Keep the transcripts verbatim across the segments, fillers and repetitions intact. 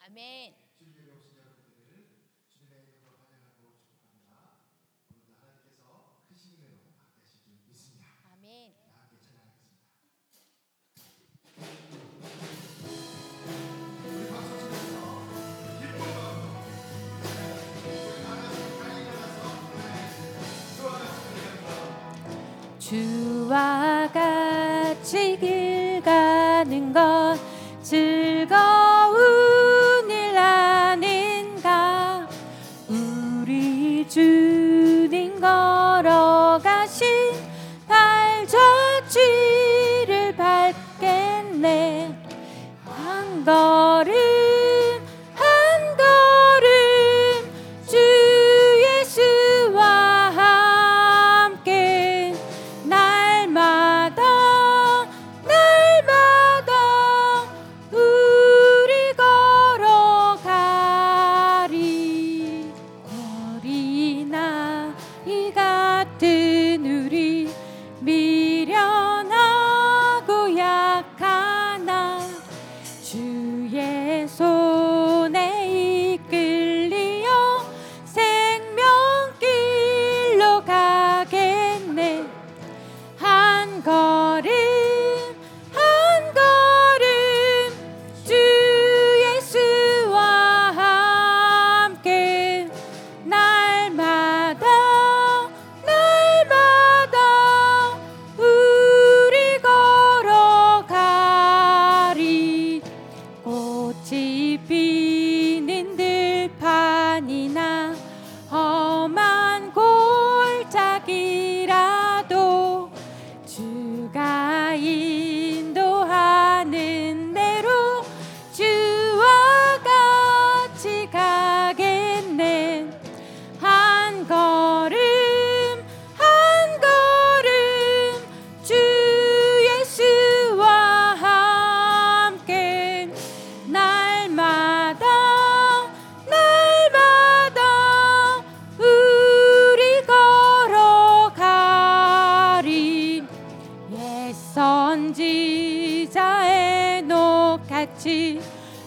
아멘. 주일에 오신 여러분들을 주님의 이름으로 환영하고 축복합니다. 오늘도 하나님께서 크신 은혜로 함께 하실 줄 믿습니다. 아멘. 함께 찬양하겠습니다. 우리 박수 치면서 기쁜 마음으로 우리 다 같이 다 일어나서 주와 같이 길 가는 것 즐거운 일 아닌가. 우리 주님 걸어가신 발자취를 밟겠네. 한 걸음 한 걸음 주 예수와 함께 날마다 날마다 우리 걸어가리. 어린아이 같은 우리 미련하고 약하나 주의 손에 이끌리어 생명길로 가겠네. 한 걸음 한 걸음 주 예수와 함께 날마다 날마다 우리 걸어가리. 꽃이 피는 들판이나 험한 골짜기라도 주가 인도하는 대로 주와 같이 가겠네. 한 걸음 한 걸음 주 예수와 함께 날마다 날마다 우리 걸어가리. 옛 선지자 에녹같이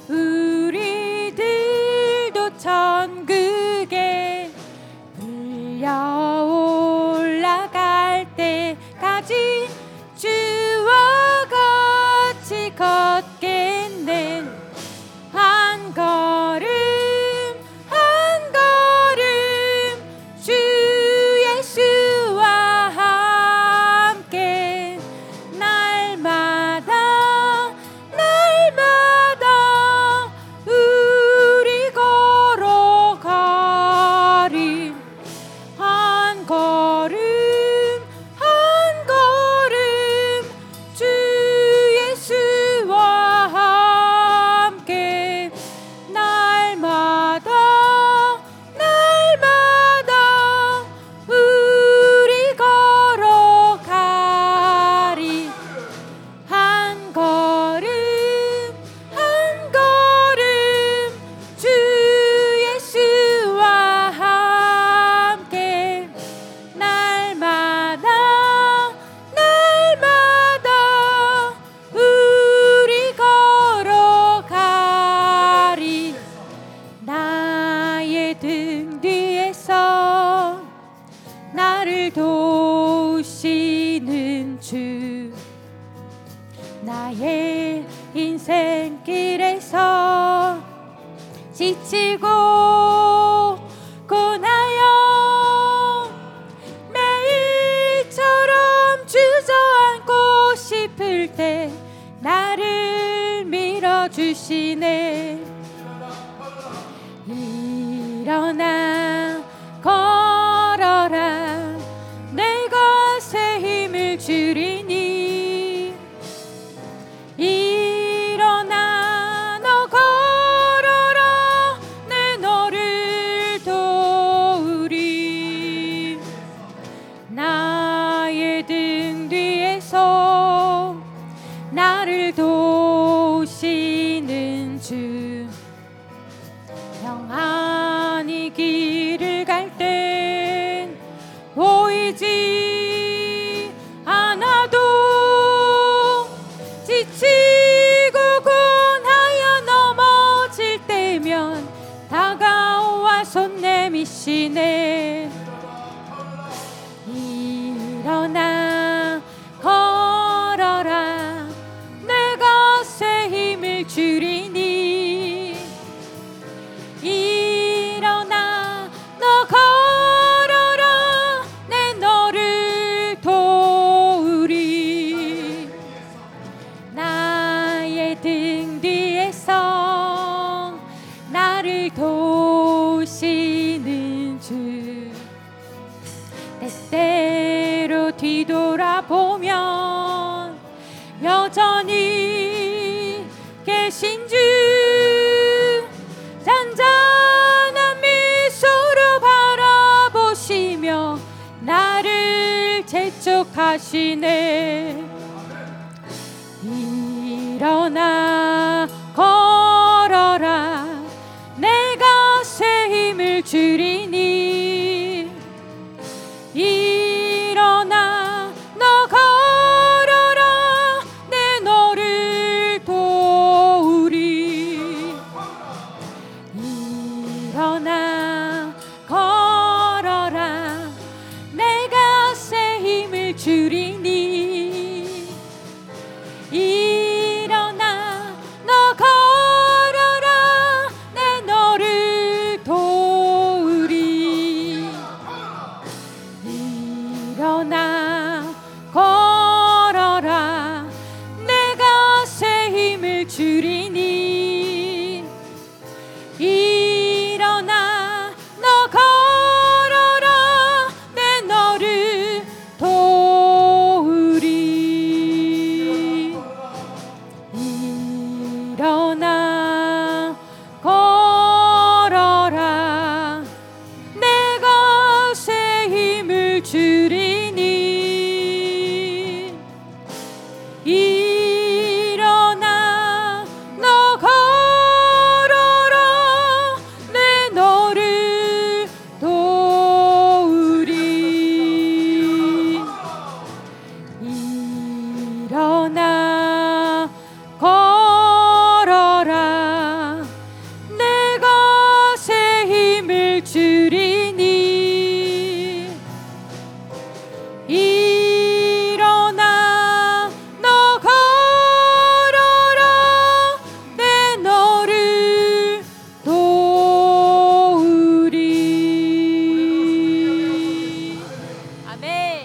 우리들도 천국에 불려 올라갈 때까지 주와 같이 걷겠네. 한 걸음 한 걸음 주 예수와 함께 날마다 날마다 우리 걸어가리. 한 걸음 한 걸음 주 예수와 함께 날마다 날마다 우리 걸어가리. 한 걸음 한 걸음 주 예수와 함께 날마다 날마다 우리 걸어가리. 나의 등 뒤에서 나를 도우시는 주, 나의 인생길에서 지치고 고나여 매일처럼 주저앉고 싶을 때 나를 밀어주시네. 일어나 걸어라 내가 새 힘을 주리니. 일어나 너 걸어라 내 너를 도우리. 나의 등 뒤에서 나를 도우시는 주, 하시네. 일어나 걸어라 내 것에 힘을 주리니. 일어나 너 걸어라 내 너를 도우리. 나의 등 뒤에서 나를 도우시는 주. 때때로 뒤돌아보면 여전히 계신 주. 잔잔한 미소로 바라보시며 나를 재촉하시네. 일어나 걸어라 내 것에 힘을 주리니. 일어나 너 걸어라 내 너를 도우리. 일어나 걸어라 내 것에 힘을 주리니. 일어나 너 걸어라 내 너를 도우리. 일어나 걸어라 내 것에 힘을 주리니. 일어나 너 걸어라 내 너를 도우리. 일어나 걸어라 내 것에 힘을 주리니. 일어나 너 걸어라 내 너를 도우리. 일어나 걸어라 내 것에 힘을 주리니. 일어나 너 걸어라 내 너를 도우리. 아멘.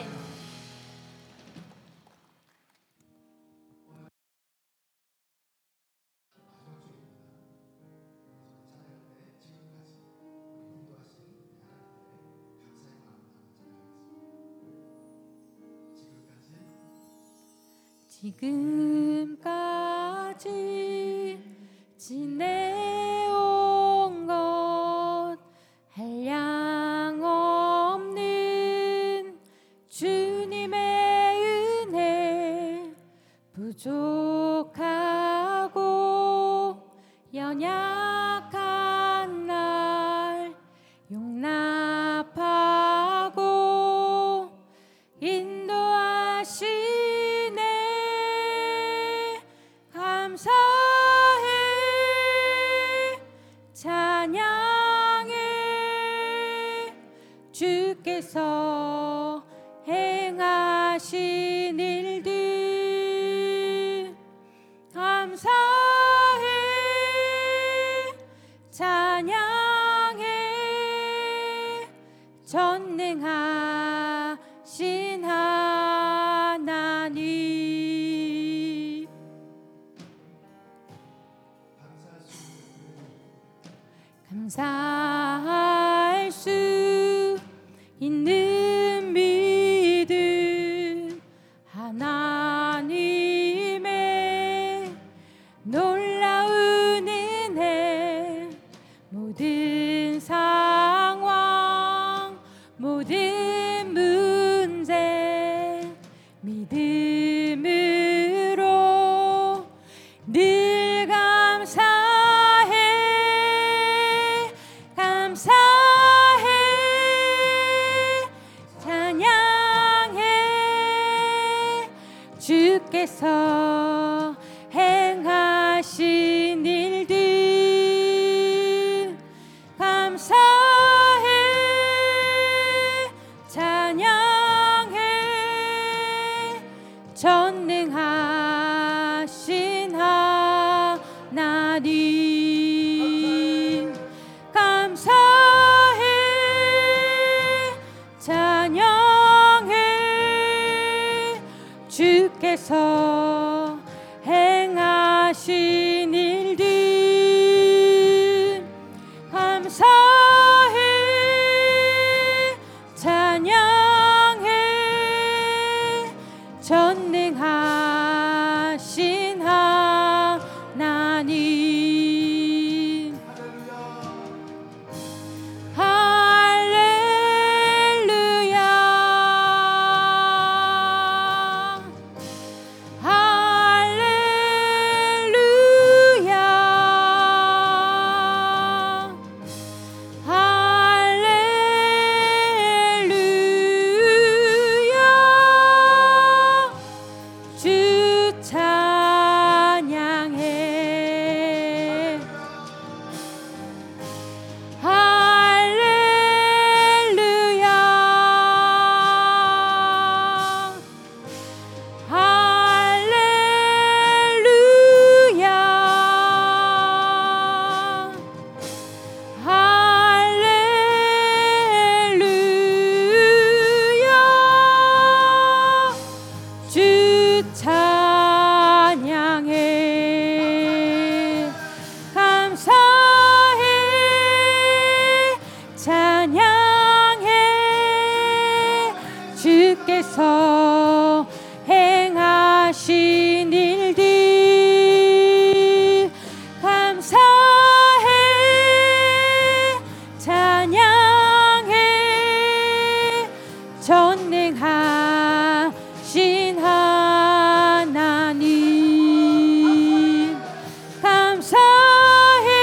지금까지 지내온 것 한량 없는 주님의 은혜. 부족하고 연약한 날 용납하고 인도하시네. 감사해 찬양해. 주께서 행하신 일들 감사해 찬양해. 전능하신 하나님. 감사할 수 있는 믿음. 하나님의 놀라운 은혜. 모든 상황 모든 문제 믿음으로 늘 감사해. 감사해 찬양해. 주께서 행하신 일들 감사해 전능하신 하나님 감사해 찬양해 주께서 행하신 일들 감사해 찬양해 전능하신 하나님 할렐루야 주께서 행하신 일들 감사해 찬양해 전능하신 하나님 감사해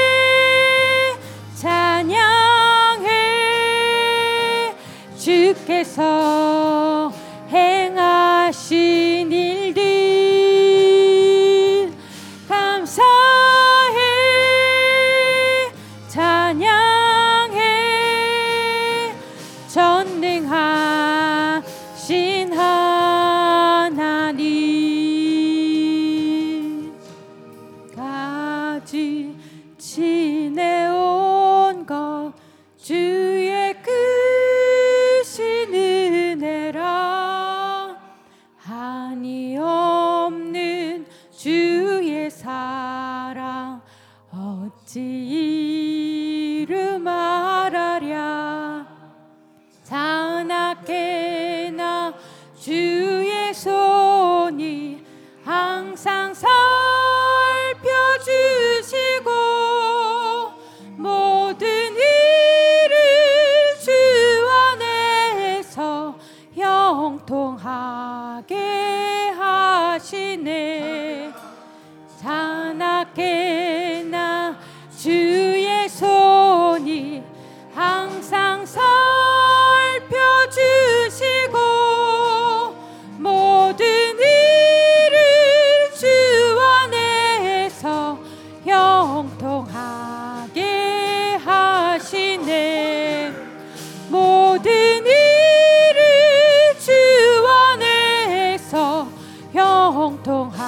찬양해 주께서 행하신 일들 감사해 찬양해 전능하신 하나님 까지 지내온 것 주의 크신 은혜라 한이 없는 주의 사랑 어찌 이루 말하랴 자나깨나 주의 손이 항상 살펴주시고 모든 일을 주 안에서 형통하게 하시네 자나깨나 주의 손이 항상 살펴주시고 모든 일을 주 안에서 형통하게 하시네 모든 일을 주 안에서 형통하게